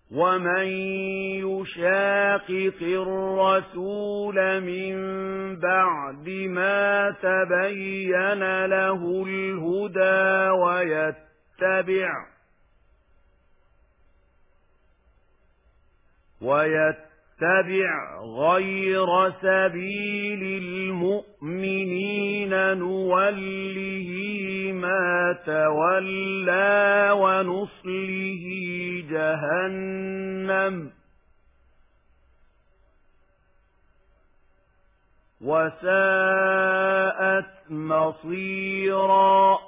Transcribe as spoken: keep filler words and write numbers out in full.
ومن يشاقق الرسول من بعد ما تبين له الهدى ويتبع ويتبع غير سبيل المؤمنين نوله ما تولى ونصله جهنم وساءت مصيرا.